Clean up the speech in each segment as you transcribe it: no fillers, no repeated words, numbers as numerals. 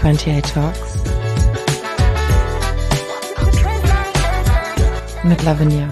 28 Talks mit Lavinia.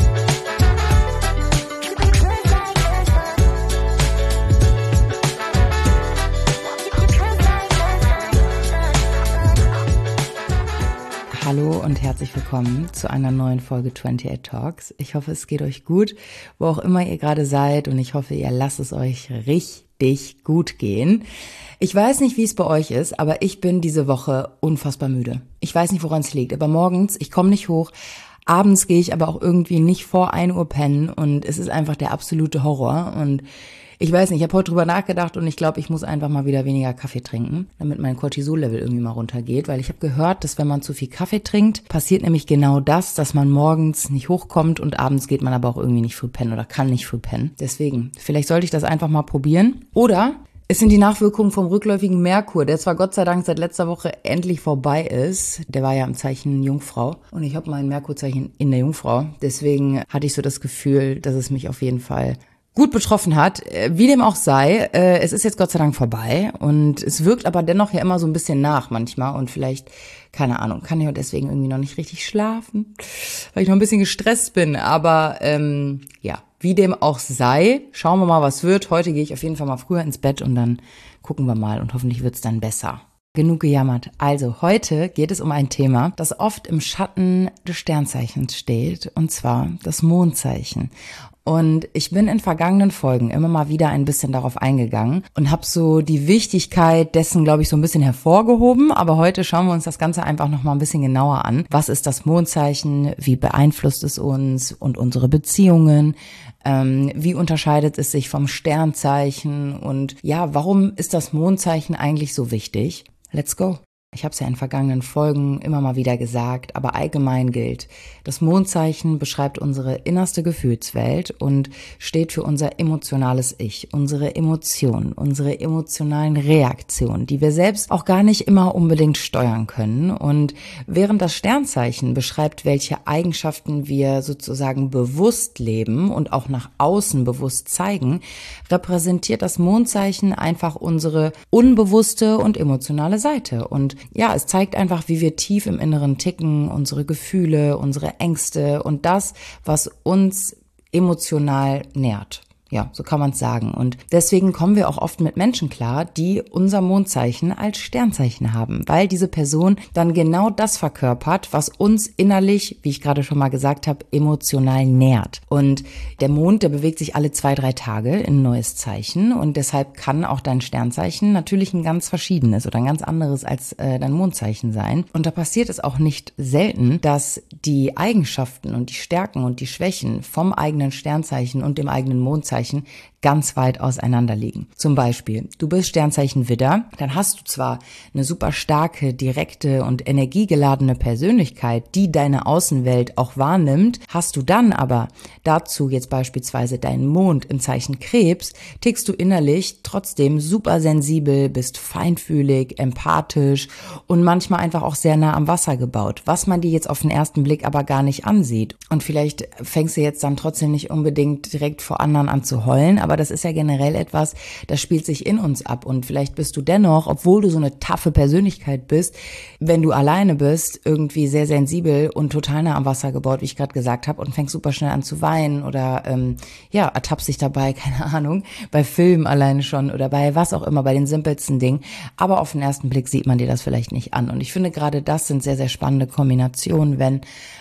Hallo und herzlich willkommen zu einer neuen Folge 28 Talks. Ich hoffe, es geht euch gut, wo auch immer ihr gerade seid, und ich hoffe, ihr lasst es euch richtig gut gehen. Ich weiß nicht, wie es bei euch ist, aber ich bin diese Woche unfassbar müde. Ich weiß nicht, woran es liegt, aber morgens, ich komme nicht hoch. Abends gehe ich aber auch irgendwie nicht vor 1 Uhr pennen, und es ist einfach der absolute Horror. Und ich weiß nicht, ich habe heute drüber nachgedacht und ich glaube, ich muss einfach mal wieder weniger Kaffee trinken, damit mein Cortisol-Level irgendwie mal runtergeht, weil ich habe gehört, dass wenn man zu viel Kaffee trinkt, passiert nämlich genau das, dass man morgens nicht hochkommt und abends geht man aber auch irgendwie nicht früh pennen oder kann nicht früh pennen. Deswegen, vielleicht sollte ich das einfach mal probieren. Oder es sind die Nachwirkungen vom rückläufigen Merkur, der zwar Gott sei Dank seit letzter Woche endlich vorbei ist. Der war ja im Zeichen Jungfrau und ich habe mein Merkurzeichen in der Jungfrau. Deswegen hatte ich so das Gefühl, dass es mich auf jeden Fall gut betroffen hat. Wie dem auch sei, es ist jetzt Gott sei Dank vorbei und es wirkt aber dennoch ja immer so ein bisschen nach manchmal und vielleicht, keine Ahnung, kann ich deswegen irgendwie noch nicht richtig schlafen, weil ich noch ein bisschen gestresst bin, aber ja, wie dem auch sei, schauen wir mal, was wird. Heute gehe ich auf jeden Fall mal früher ins Bett und dann gucken wir mal und hoffentlich wird's dann besser. Genug gejammert. Also heute geht es um ein Thema, das oft im Schatten des Sternzeichens steht, und zwar das Mondzeichen. Und ich bin in vergangenen Folgen immer mal wieder ein bisschen darauf eingegangen und habe so die Wichtigkeit dessen, glaube ich, so ein bisschen hervorgehoben. Aber heute schauen wir uns das Ganze einfach noch mal ein bisschen genauer an. Was ist das Mondzeichen? Wie beeinflusst es uns und unsere Beziehungen? Wie unterscheidet es sich vom Sternzeichen? Und ja, warum ist das Mondzeichen eigentlich so wichtig? Let's go! Ich habe es ja in vergangenen Folgen immer mal wieder gesagt, aber allgemein gilt, das Mondzeichen beschreibt unsere innerste Gefühlswelt und steht für unser emotionales Ich, unsere Emotionen, unsere emotionalen Reaktionen, die wir selbst auch gar nicht immer unbedingt steuern können. Und während das Sternzeichen beschreibt, welche Eigenschaften wir sozusagen bewusst leben und auch nach außen bewusst zeigen, repräsentiert das Mondzeichen einfach unsere unbewusste und emotionale Seite. Und ja, es zeigt einfach, wie wir tief im Inneren ticken, unsere Gefühle, unsere Ängste und das, was uns emotional nährt. Ja, so kann man es sagen. Und deswegen kommen wir auch oft mit Menschen klar, die unser Mondzeichen als Sternzeichen haben, weil diese Person dann genau das verkörpert, was uns innerlich, wie ich gerade schon mal gesagt habe, emotional nährt. Und der Mond, der bewegt sich alle 2-3 Tage in ein neues Zeichen, und deshalb kann auch dein Sternzeichen natürlich ein ganz verschiedenes oder ein ganz anderes als dein Mondzeichen sein. Und da passiert es auch nicht selten, dass die Eigenschaften und die Stärken und die Schwächen vom eigenen Sternzeichen und dem eigenen Mondzeichen ganz weit auseinander liegen. Zum Beispiel, du bist Sternzeichen Widder, dann hast du zwar eine super starke, direkte und energiegeladene Persönlichkeit, die deine Außenwelt auch wahrnimmt, hast du dann aber dazu jetzt beispielsweise deinen Mond im Zeichen Krebs, tickst du innerlich trotzdem super sensibel, bist feinfühlig, empathisch und manchmal einfach auch sehr nah am Wasser gebaut, was man dir jetzt auf den ersten Blick aber gar nicht ansieht. Und vielleicht fängst du jetzt dann trotzdem nicht unbedingt direkt vor anderen an zu heulen, aber das ist ja generell etwas, das spielt sich in uns ab, und vielleicht bist du dennoch, obwohl du so eine taffe Persönlichkeit bist, wenn du alleine bist, irgendwie sehr sensibel und total nah am Wasser gebaut, wie ich gerade gesagt habe, und fängst super schnell an zu weinen oder ertappst dich dabei, keine Ahnung, bei Filmen alleine schon oder bei was auch immer, bei den simpelsten Dingen, aber auf den ersten Blick sieht man dir das vielleicht nicht an, und ich finde gerade das sind sehr, sehr spannende Kombinationen, wenn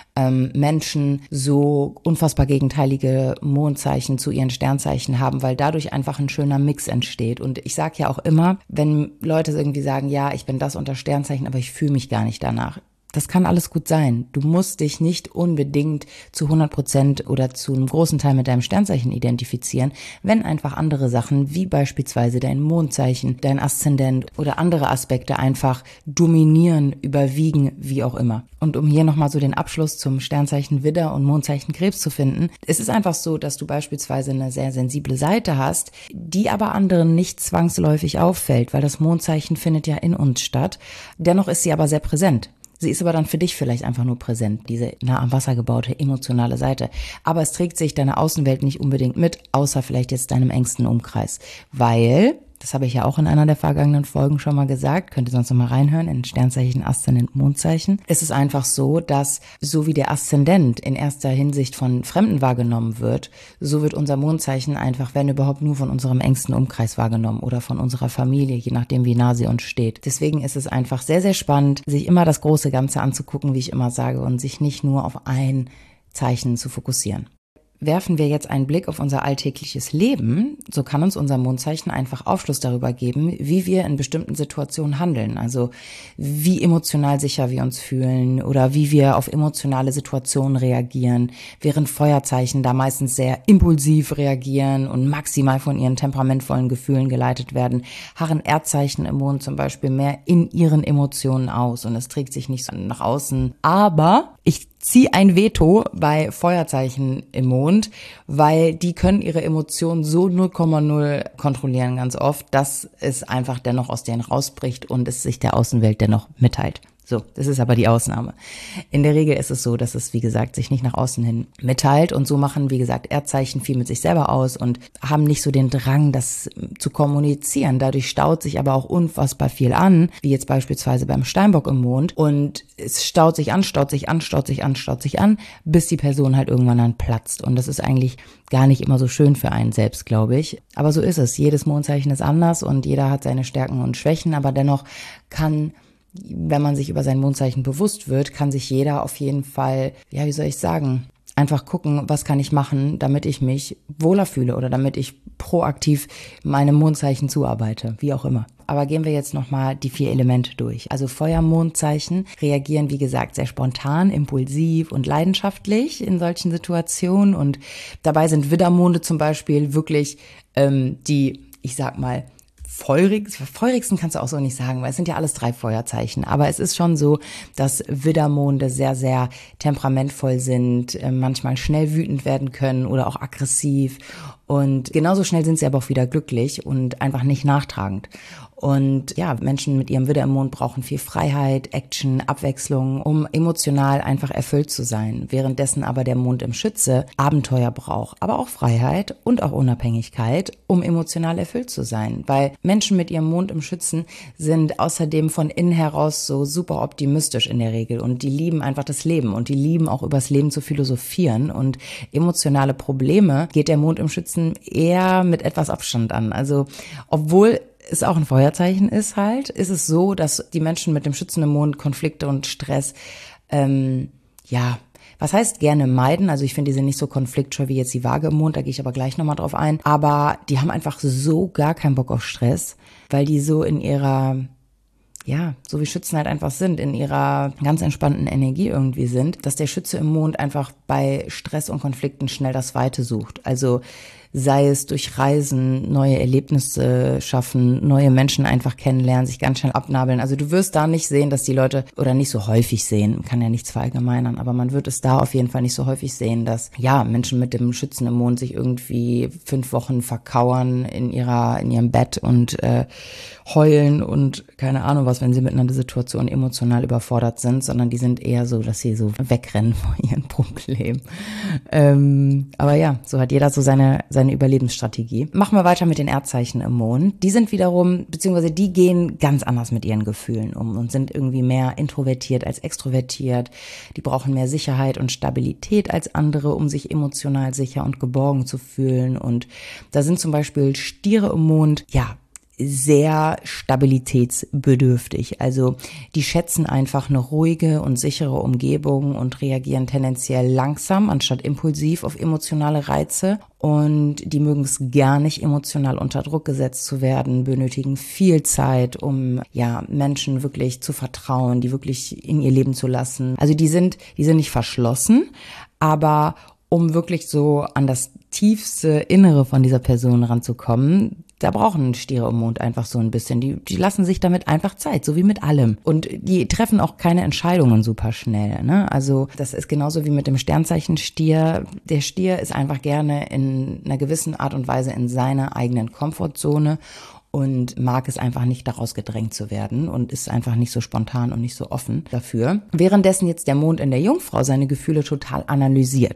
Menschen so unfassbar gegenteilige Mondzeichen zu ihren Sternzeichen haben, weil dadurch einfach ein schöner Mix entsteht. Und ich sage ja auch immer, wenn Leute irgendwie sagen, ja, ich bin das unter Sternzeichen, aber ich fühle mich gar nicht danach. Das kann alles gut sein. Du musst dich nicht unbedingt zu 100% oder zu einem großen Teil mit deinem Sternzeichen identifizieren, wenn einfach andere Sachen, wie beispielsweise dein Mondzeichen, dein Aszendent oder andere Aspekte einfach dominieren, überwiegen, wie auch immer. Und um hier nochmal so den Abschluss zum Sternzeichen Widder und Mondzeichen Krebs zu finden, es ist einfach so, dass du beispielsweise eine sehr sensible Seite hast, die aber anderen nicht zwangsläufig auffällt, weil das Mondzeichen findet ja in uns statt. Dennoch ist sie aber sehr präsent. Sie ist aber dann für dich vielleicht einfach nur präsent, diese nah am Wasser gebaute emotionale Seite. Aber es trägt sich deine Außenwelt nicht unbedingt mit, außer vielleicht jetzt deinem engsten Umkreis. Weil, Das habe ich ja auch in einer der vergangenen Folgen schon mal gesagt. Könnt ihr sonst noch mal reinhören in Sternzeichen, Aszendent, Mondzeichen. Es ist einfach so, dass so wie der Aszendent in erster Hinsicht von Fremden wahrgenommen wird, so wird unser Mondzeichen einfach, wenn überhaupt, nur von unserem engsten Umkreis wahrgenommen oder von unserer Familie, je nachdem wie nah sie uns steht. Deswegen ist es einfach sehr, sehr spannend, sich immer das große Ganze anzugucken, wie ich immer sage, und sich nicht nur auf ein Zeichen zu fokussieren. Werfen wir jetzt einen Blick auf unser alltägliches Leben, so kann uns unser Mondzeichen einfach Aufschluss darüber geben, wie wir in bestimmten Situationen handeln. Also wie emotional sicher wir uns fühlen oder wie wir auf emotionale Situationen reagieren, während Feuerzeichen da meistens sehr impulsiv reagieren und maximal von ihren temperamentvollen Gefühlen geleitet werden, harren Erdzeichen im Mond zum Beispiel mehr in ihren Emotionen aus und es trägt sich nicht so nach außen. Aber ich ziehe ein Veto bei Feuerzeichen im Mond, weil die können ihre Emotionen so 0,0 kontrollieren ganz oft, dass es einfach dennoch aus denen rausbricht und es sich der Außenwelt dennoch mitteilt. So, das ist aber die Ausnahme. In der Regel ist es so, dass es, wie gesagt, sich nicht nach außen hin mitteilt und so machen, wie gesagt, Erdzeichen viel mit sich selber aus und haben nicht so den Drang, das zu kommunizieren. Dadurch staut sich aber auch unfassbar viel an, wie jetzt beispielsweise beim Steinbock im Mond, und es staut sich an, bis die Person halt irgendwann dann platzt, und das ist eigentlich gar nicht immer so schön für einen selbst, glaube ich. Aber so ist es. Jedes Mondzeichen ist anders und jeder hat seine Stärken und Schwächen, aber dennoch kann, wenn man sich über sein Mondzeichen bewusst wird, kann sich jeder auf jeden Fall, ja, wie soll ich sagen, einfach gucken, was kann ich machen, damit ich mich wohler fühle oder damit ich proaktiv meinem Mondzeichen zuarbeite, wie auch immer. Aber gehen wir jetzt nochmal die 4 Elemente durch. Also Feuermondzeichen reagieren, wie gesagt, sehr spontan, impulsiv und leidenschaftlich in solchen Situationen, und dabei sind Widdermonde zum Beispiel wirklich die, ich sag mal, feurigsten kannst du auch so nicht sagen, weil es sind ja alles 3 Feuerzeichen. Aber es ist schon so, dass Widdermonde sehr, sehr temperamentvoll sind, manchmal schnell wütend werden können oder auch aggressiv. Und genauso schnell sind sie aber auch wieder glücklich und einfach nicht nachtragend. Und ja, Menschen mit ihrem Widder im Mond brauchen viel Freiheit, Action, Abwechslung, um emotional einfach erfüllt zu sein. Währenddessen aber der Mond im Schütze Abenteuer braucht, aber auch Freiheit und auch Unabhängigkeit, um emotional erfüllt zu sein. Weil Menschen mit ihrem Mond im Schützen sind außerdem von innen heraus so super optimistisch in der Regel, und die lieben einfach das Leben und die lieben auch übers Leben zu philosophieren, und emotionale Probleme geht der Mond im Schützen eher mit etwas Abstand an. Also obwohl es auch ein Feuerzeichen ist halt, ist es so, dass die Menschen mit dem schützenden Mond Konflikte und Stress, was heißt gerne meiden? Also ich finde, die sind nicht so konfliktscheu wie jetzt die Waage im Mond, da gehe ich aber gleich nochmal drauf ein. Aber die haben einfach so gar keinen Bock auf Stress, weil die so in ihrer, ja, so wie Schützen halt einfach sind, in ihrer ganz entspannten Energie irgendwie sind, dass der Schütze im Mond einfach bei Stress und Konflikten schnell das Weite sucht. Also sei es durch Reisen, neue Erlebnisse schaffen, neue Menschen einfach kennenlernen, sich ganz schnell abnabeln. Also du wirst da nicht sehen, dass die Leute, oder nicht so häufig sehen, kann ja nichts verallgemeinern, aber man wird es da auf jeden Fall nicht so häufig sehen, dass ja Menschen mit dem Schützen im Mond sich irgendwie 5 Wochen verkauern in ihrem Bett und heulen und keine Ahnung was, wenn sie mit einer Situation emotional überfordert sind, sondern die sind eher so, dass sie so wegrennen vor ihren Problemen. Aber ja, so hat jeder so seine Überlebensstrategie. Machen wir weiter mit den Erdzeichen im Mond. Die sind wiederum, beziehungsweise die gehen ganz anders mit ihren Gefühlen um und sind irgendwie mehr introvertiert als extrovertiert. Die brauchen mehr Sicherheit und Stabilität als andere, um sich emotional sicher und geborgen zu fühlen. Und da sind zum Beispiel Stiere im Mond, ja, sehr stabilitätsbedürftig. Also die schätzen einfach eine ruhige und sichere Umgebung und reagieren tendenziell langsam anstatt impulsiv auf emotionale Reize. Und die mögen es gar nicht, emotional unter Druck gesetzt zu werden, benötigen viel Zeit, um ja Menschen wirklich zu vertrauen, die wirklich in ihr Leben zu lassen. Also die sind nicht verschlossen, aber um wirklich so an das tiefste Innere von dieser Person ranzukommen, da brauchen Stiere im Mond einfach so ein bisschen. Die lassen sich damit einfach Zeit, so wie mit allem. Und die treffen auch keine Entscheidungen super schnell, ne? Also das ist genauso wie mit dem Sternzeichen Stier. Der Stier ist einfach gerne in einer gewissen Art und Weise in seiner eigenen Komfortzone und mag es einfach nicht, daraus gedrängt zu werden und ist einfach nicht so spontan und nicht so offen dafür. Währenddessen jetzt der Mond in der Jungfrau seine Gefühle total analysiert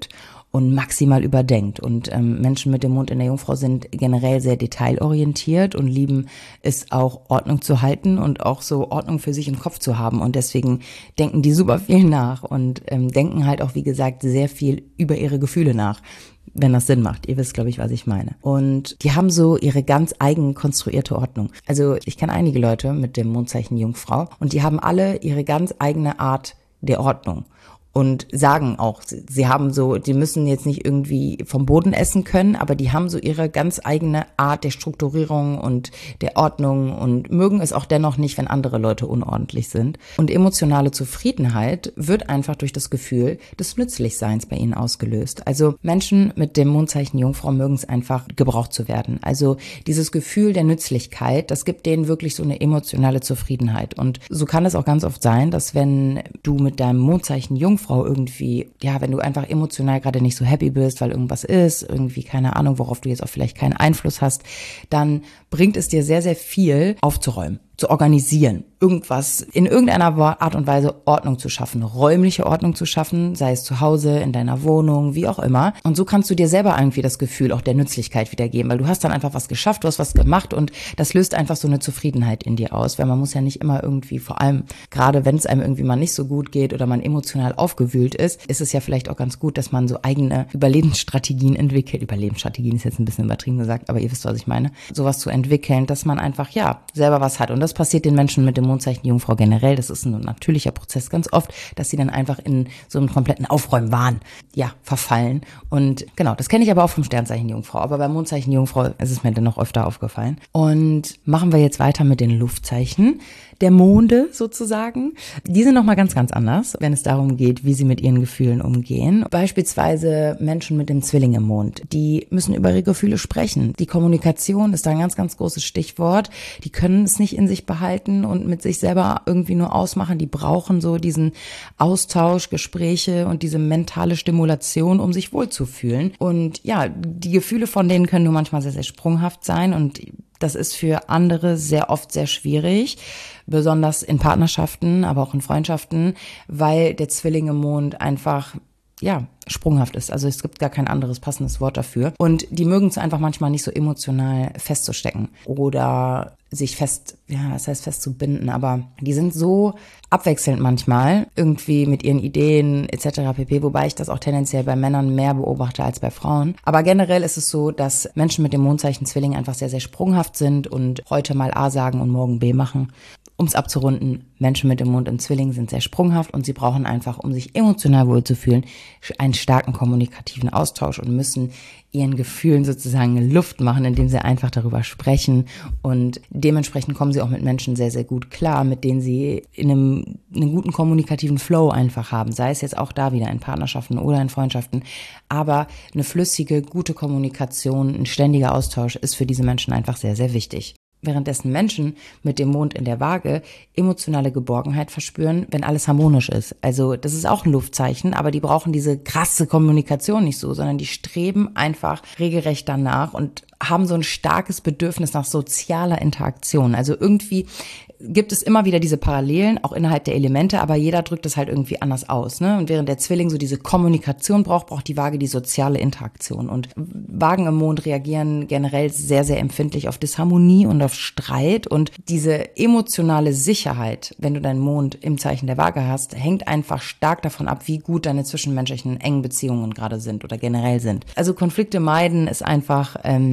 und maximal überdenkt. Und Menschen mit dem Mond in der Jungfrau sind generell sehr detailorientiert und lieben es auch, Ordnung zu halten und auch so Ordnung für sich im Kopf zu haben. Und deswegen denken die super viel nach und denken halt auch, wie gesagt, sehr viel über ihre Gefühle nach. Wenn das Sinn macht. Ihr wisst, glaube ich, was ich meine. Und die haben so ihre ganz eigen konstruierte Ordnung. Also ich kenne einige Leute mit dem Mondzeichen Jungfrau und die haben alle ihre ganz eigene Art der Ordnung. Und sagen auch, sie haben so, die müssen jetzt nicht irgendwie vom Boden essen können, aber die haben so ihre ganz eigene Art der Strukturierung und der Ordnung und mögen es auch dennoch nicht, wenn andere Leute unordentlich sind. Und emotionale Zufriedenheit wird einfach durch das Gefühl des Nützlichseins bei ihnen ausgelöst. Also Menschen mit dem Mondzeichen Jungfrau mögen es einfach, gebraucht zu werden. Also dieses Gefühl der Nützlichkeit, das gibt denen wirklich so eine emotionale Zufriedenheit. Und so kann es auch ganz oft sein, dass wenn du mit deinem Mondzeichen Jungfrau irgendwie, ja, wenn du einfach emotional gerade nicht so happy bist, weil irgendwas ist, irgendwie keine Ahnung, worauf du jetzt auch vielleicht keinen Einfluss hast, dann bringt es dir sehr, sehr viel aufzuräumen, zu organisieren, irgendwas in irgendeiner Art und Weise Ordnung zu schaffen, räumliche Ordnung zu schaffen, sei es zu Hause, in deiner Wohnung, wie auch immer. Und so kannst du dir selber irgendwie das Gefühl auch der Nützlichkeit wiedergeben, weil du hast dann einfach was geschafft, du hast was gemacht und das löst einfach so eine Zufriedenheit in dir aus, weil man muss ja nicht immer irgendwie, vor allem gerade wenn es einem irgendwie mal nicht so gut geht oder man emotional aufgewühlt ist es ja vielleicht auch ganz gut, dass man so eigene Überlebensstrategien entwickelt. Überlebensstrategien ist jetzt ein bisschen übertrieben gesagt, aber ihr wisst, was ich meine. Sowas zu entwickeln, dass man einfach, ja, selber was hat. Und das passiert den Menschen mit dem Mondzeichen Jungfrau generell. Das ist ein natürlicher Prozess ganz oft, dass sie dann einfach in so einem kompletten Aufräumwahn, ja, verfallen. Und genau, das kenne ich aber auch vom Sternzeichen Jungfrau. Aber beim Mondzeichen Jungfrau ist es mir dann noch öfter aufgefallen. Und machen wir jetzt weiter mit den Luftzeichen der Monde sozusagen. Die sind nochmal ganz, ganz anders, wenn es darum geht, wie sie mit ihren Gefühlen umgehen. Beispielsweise Menschen mit dem Zwilling im Mond. Die müssen über ihre Gefühle sprechen. Die Kommunikation ist da ein ganz, ganz großes Stichwort. Die können es nicht in sich behalten und mit sich selber irgendwie nur ausmachen. Die brauchen so diesen Austausch, Gespräche und diese mentale Stimulation, um sich wohlzufühlen. Und ja, die Gefühle von denen können nur manchmal sehr, sehr sprunghaft sein und das ist für andere sehr oft sehr schwierig, besonders in Partnerschaften, aber auch in Freundschaften, weil der Zwilling im Mond einfach, ja, sprunghaft ist. Also es gibt gar kein anderes passendes Wort dafür. Und die mögen es einfach manchmal nicht so emotional festzustecken oder sich festzubinden, aber die sind so abwechselnd manchmal irgendwie mit ihren Ideen etc. pp., wobei ich das auch tendenziell bei Männern mehr beobachte als bei Frauen. Aber generell ist es so, dass Menschen mit dem Mondzeichen Zwilling einfach sehr, sehr sprunghaft sind und heute mal A sagen und morgen B machen. Um es abzurunden, Menschen mit dem Mond im Zwilling sind sehr sprunghaft und sie brauchen einfach, um sich emotional wohlzufühlen, einen starken kommunikativen Austausch und müssen ihren Gefühlen sozusagen Luft machen, indem sie einfach darüber sprechen und dementsprechend kommen sie auch mit Menschen sehr, sehr gut klar, mit denen sie in einen guten kommunikativen Flow einfach haben, sei es jetzt auch da wieder in Partnerschaften oder in Freundschaften, aber eine flüssige, gute Kommunikation, ein ständiger Austausch ist für diese Menschen einfach sehr, sehr wichtig. Währenddessen Menschen mit dem Mond in der Waage emotionale Geborgenheit verspüren, wenn alles harmonisch ist. Also das ist auch ein Luftzeichen, aber die brauchen diese krasse Kommunikation nicht so, sondern die streben einfach regelrecht danach und haben so ein starkes Bedürfnis nach sozialer Interaktion. Also irgendwie gibt es immer wieder diese Parallelen, auch innerhalb der Elemente, aber jeder drückt es halt irgendwie anders aus, ne? Und während der Zwilling so diese Kommunikation braucht die Waage die soziale Interaktion. Und Waagen im Mond reagieren generell sehr, sehr empfindlich auf Disharmonie und auf Streit. Und diese emotionale Sicherheit, wenn du deinen Mond im Zeichen der Waage hast, hängt einfach stark davon ab, wie gut deine zwischenmenschlichen engen Beziehungen gerade sind oder generell sind. Also Konflikte meiden ist einfach,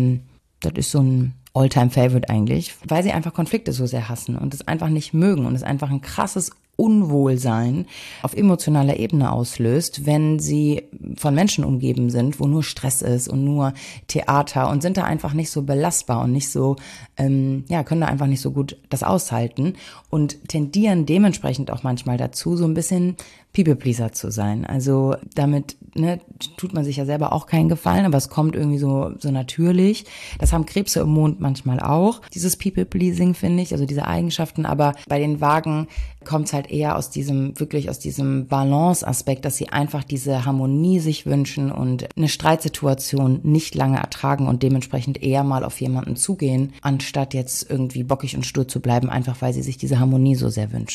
das ist so ein All-Time-Favorite eigentlich, weil sie einfach Konflikte so sehr hassen und es einfach nicht mögen und es einfach ein krasses Unwohlsein auf emotionaler Ebene auslöst, wenn sie von Menschen umgeben sind, wo nur Stress ist und nur Theater und sind da einfach nicht so belastbar und nicht so, können da einfach nicht so gut das aushalten und tendieren dementsprechend auch manchmal dazu, so ein bisschen People-Pleaser zu sein. Also damit tut man sich ja selber auch keinen Gefallen, aber es kommt irgendwie so natürlich. Das haben Krebse im Mond manchmal auch, dieses People-Pleasing, finde ich, also diese Eigenschaften, aber bei den Waagen kommt es halt eher aus diesem Balance-Aspekt, dass sie einfach diese Harmonie sich wünschen und eine Streitsituation nicht lange ertragen und dementsprechend eher mal auf jemanden zugehen, anstatt jetzt irgendwie bockig und stur zu bleiben, einfach weil sie sich diese Harmonie so sehr wünschen.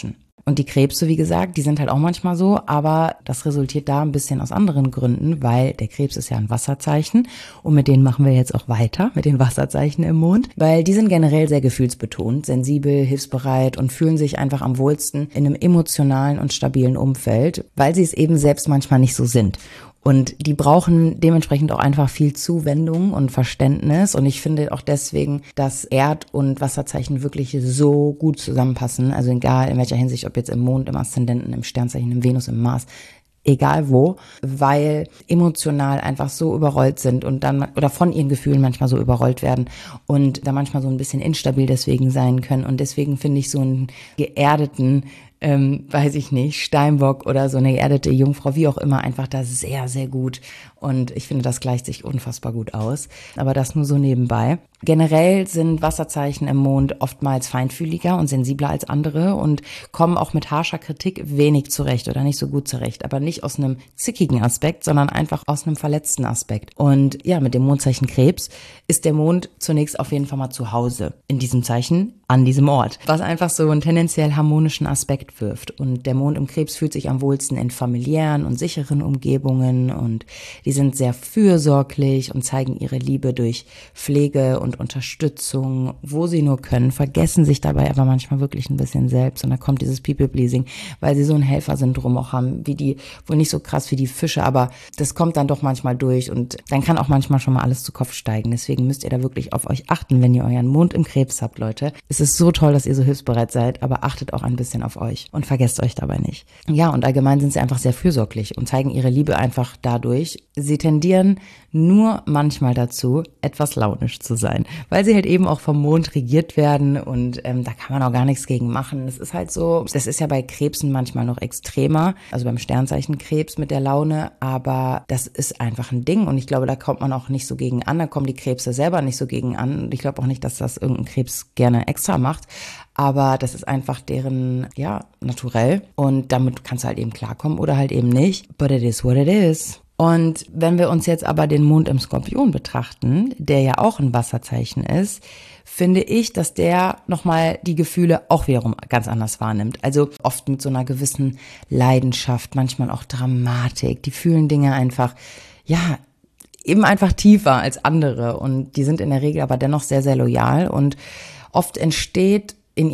Und die Krebse, wie gesagt, die sind halt auch manchmal so, aber das resultiert da ein bisschen aus anderen Gründen, weil der Krebs ist ja ein Wasserzeichen und mit denen machen wir jetzt auch weiter, mit den Wasserzeichen im Mond, weil die sind generell sehr gefühlsbetont, sensibel, hilfsbereit und fühlen sich einfach am wohlsten in einem emotionalen und stabilen Umfeld, weil sie es eben selbst manchmal nicht so sind. Und die brauchen dementsprechend auch einfach viel Zuwendung und Verständnis. Und ich finde auch deswegen, dass Erd- und Wasserzeichen wirklich so gut zusammenpassen. Also egal in welcher Hinsicht, ob jetzt im Mond, im Aszendenten, im Sternzeichen, im Venus, im Mars, egal wo, weil emotional einfach so überrollt sind und dann oder von ihren Gefühlen manchmal so überrollt werden und da manchmal so ein bisschen instabil deswegen sein können. Und deswegen finde ich so einen geerdeten weiß ich nicht, Steinbock oder so eine geerdete Jungfrau, wie auch immer, einfach da sehr, sehr gut. Und ich finde, das gleicht sich unfassbar gut aus. Aber das nur so nebenbei. Generell sind Wasserzeichen im Mond oftmals feinfühliger und sensibler als andere und kommen auch mit harscher Kritik wenig zurecht oder nicht so gut zurecht. Aber nicht aus einem zickigen Aspekt, sondern einfach aus einem verletzten Aspekt. Und ja, mit dem Mondzeichen Krebs ist der Mond zunächst auf jeden Fall mal zu Hause in diesem Zeichen, an diesem Ort. Was einfach so einen tendenziell harmonischen Aspekt wirft. Und der Mond im Krebs fühlt sich am wohlsten in familiären und sicheren Umgebungen und die sind sehr fürsorglich und zeigen ihre Liebe durch Pflege und Unterstützung, wo sie nur können, vergessen sich dabei aber manchmal wirklich ein bisschen selbst und da kommt dieses People-Pleasing, weil sie so ein Helfersyndrom auch haben, wie die, wohl nicht so krass wie die Fische, aber das kommt dann doch manchmal durch und dann kann auch manchmal schon mal alles zu Kopf steigen. Deswegen müsst ihr da wirklich auf euch achten, wenn ihr euren Mond im Krebs habt, Leute. Es ist so toll, dass ihr so hilfsbereit seid, aber achtet auch ein bisschen auf euch und vergesst euch dabei nicht. Ja, und allgemein sind sie einfach sehr fürsorglich und zeigen ihre Liebe einfach dadurch. Sie tendieren nur manchmal dazu, etwas launisch zu sein, weil sie halt eben auch vom Mond regiert werden und da kann man auch gar nichts gegen machen. Es ist halt so, das ist ja bei Krebsen manchmal noch extremer, also beim Sternzeichen Krebs mit der Laune, aber das ist einfach ein Ding und ich glaube, da kommt man auch nicht so gegen an, da kommen die Krebse selber nicht so gegen an und ich glaube auch nicht, dass das irgendein Krebs gerne extra macht, aber das ist einfach deren, ja, naturell und damit kannst du halt eben klarkommen oder halt eben nicht, but it is what it is. Und wenn wir uns jetzt aber den Mond im Skorpion betrachten, der ja auch ein Wasserzeichen ist, finde ich, dass der nochmal die Gefühle auch wiederum ganz anders wahrnimmt. Also oft mit so einer gewissen Leidenschaft, manchmal auch Dramatik. Die fühlen Dinge einfach, ja, eben einfach tiefer als andere. Und die sind in der Regel aber dennoch sehr, sehr loyal. Und oft entstehen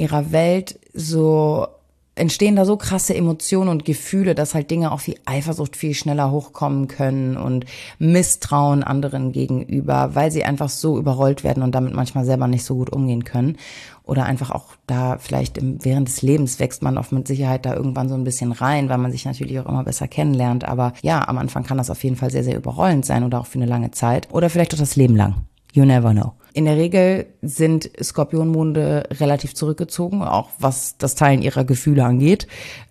da so krasse Emotionen und Gefühle, dass halt Dinge auch wie Eifersucht viel schneller hochkommen können und Misstrauen anderen gegenüber, weil sie einfach so überrollt werden und damit manchmal selber nicht so gut umgehen können. Oder einfach auch da vielleicht während des Lebens wächst man oft mit Sicherheit da irgendwann so ein bisschen rein, weil man sich natürlich auch immer besser kennenlernt. Aber ja, am Anfang kann das auf jeden Fall sehr, sehr überrollend sein oder auch für eine lange Zeit. Oder vielleicht auch das Leben lang. You never know. In der Regel sind Skorpionmonde relativ zurückgezogen, auch was das Teilen ihrer Gefühle angeht.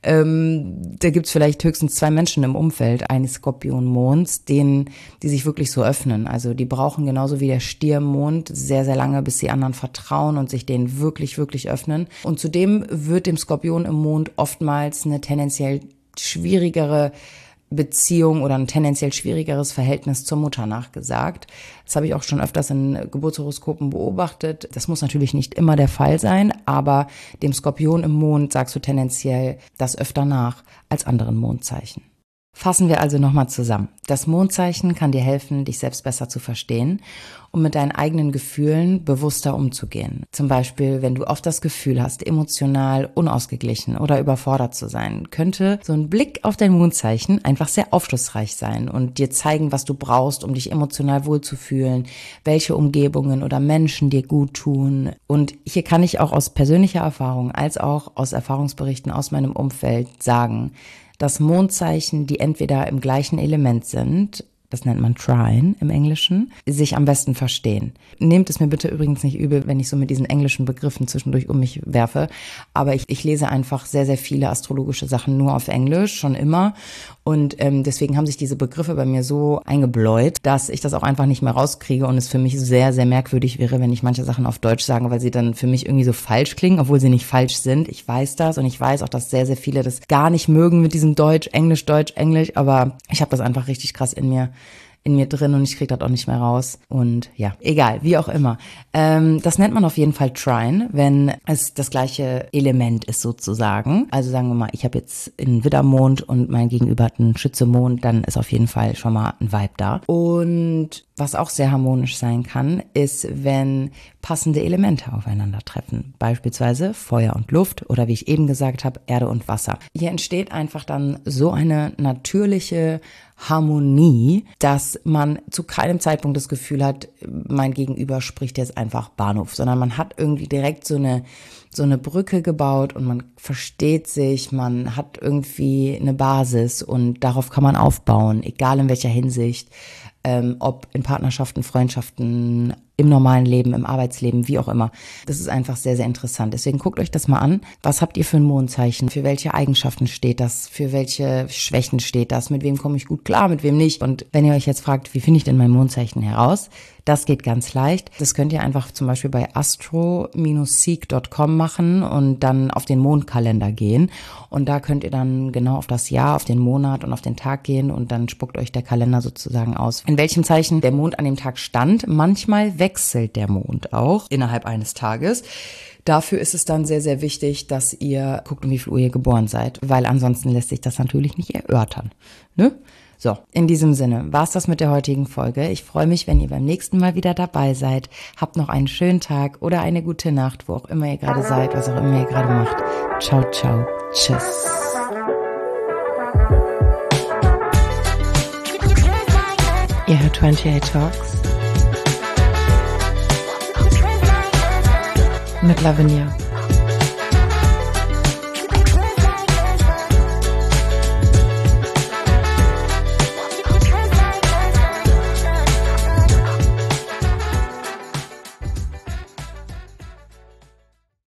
Da gibt's vielleicht höchstens 2 Menschen im Umfeld eines Skorpionmonds, die sich wirklich so öffnen. Also die brauchen genauso wie der Stiermond sehr, sehr lange, bis sie anderen vertrauen und sich denen wirklich, wirklich öffnen. Und zudem wird dem Skorpion im Mond oftmals eine tendenziell schwierigere Beziehung oder ein tendenziell schwierigeres Verhältnis zur Mutter nachgesagt. Das habe ich auch schon öfters in Geburtshoroskopen beobachtet. Das muss natürlich nicht immer der Fall sein, aber dem Skorpion im Mond sagst du tendenziell das öfter nach als anderen Mondzeichen. Fassen wir also nochmal zusammen. Das Mondzeichen kann dir helfen, dich selbst besser zu verstehen und mit deinen eigenen Gefühlen bewusster umzugehen. Zum Beispiel, wenn du oft das Gefühl hast, emotional unausgeglichen oder überfordert zu sein, könnte so ein Blick auf dein Mondzeichen einfach sehr aufschlussreich sein und dir zeigen, was du brauchst, um dich emotional wohlzufühlen, welche Umgebungen oder Menschen dir gut tun. Und hier kann ich auch aus persönlicher Erfahrung als auch aus Erfahrungsberichten aus meinem Umfeld sagen, dass Mondzeichen, die entweder im gleichen Element sind, das nennt man Trine im Englischen, sich am besten verstehen. Nehmt es mir bitte übrigens nicht übel, wenn ich so mit diesen englischen Begriffen zwischendurch um mich werfe, aber ich lese einfach sehr, sehr viele astrologische Sachen nur auf Englisch, schon immer. Und deswegen haben sich diese Begriffe bei mir so eingebläut, dass ich das auch einfach nicht mehr rauskriege und es für mich sehr, sehr merkwürdig wäre, wenn ich manche Sachen auf Deutsch sage, weil sie dann für mich irgendwie so falsch klingen, obwohl sie nicht falsch sind. Ich weiß das und ich weiß auch, dass sehr, sehr viele das gar nicht mögen mit diesem Deutsch, Englisch, aber ich habe das einfach richtig krass in mir. in mir drin und ich kriege das auch nicht mehr raus. Und ja, egal, wie auch immer. Das nennt man auf jeden Fall Trine, wenn es das gleiche Element ist sozusagen. Also sagen wir mal, ich habe jetzt einen Widdermond und mein Gegenüber hat einen Schütze-Mond, dann ist auf jeden Fall schon mal ein Vibe da. Und was auch sehr harmonisch sein kann, ist, wenn passende Elemente aufeinandertreffen. Beispielsweise Feuer und Luft oder wie ich eben gesagt habe, Erde und Wasser. Hier entsteht einfach dann so eine natürliche Harmonie, dass man zu keinem Zeitpunkt das Gefühl hat, mein Gegenüber spricht jetzt einfach Bahnhof, sondern man hat irgendwie direkt so eine Brücke gebaut und man versteht sich, man hat irgendwie eine Basis und darauf kann man aufbauen, egal in welcher Hinsicht, ob in Partnerschaften, Freundschaften, im normalen Leben, im Arbeitsleben, wie auch immer. Das ist einfach sehr, sehr interessant. Deswegen guckt euch das mal an. Was habt ihr für ein Mondzeichen? Für welche Eigenschaften steht das? Für welche Schwächen steht das? Mit wem komme ich gut klar, mit wem nicht? Und wenn ihr euch jetzt fragt, wie finde ich denn mein Mondzeichen heraus? Das geht ganz leicht. Das könnt ihr einfach zum Beispiel bei astro-seek.com machen und dann auf den Mondkalender gehen. Und da könnt ihr dann genau auf das Jahr, auf den Monat und auf den Tag gehen und dann spuckt euch der Kalender sozusagen aus, in welchem Zeichen der Mond an dem Tag stand. Manchmal wechselt der Mond auch innerhalb eines Tages. Dafür ist es dann sehr, sehr wichtig, dass ihr guckt, um wie viel Uhr ihr geboren seid, weil ansonsten lässt sich das natürlich nicht erörtern, ne? So, in diesem Sinne war's das mit der heutigen Folge. Ich freue mich, wenn ihr beim nächsten Mal wieder dabei seid. Habt noch einen schönen Tag oder eine gute Nacht, wo auch immer ihr gerade seid, was auch immer ihr gerade macht. Ciao, ciao, tschüss. Ihr hört 28 Talks mit Lavinia.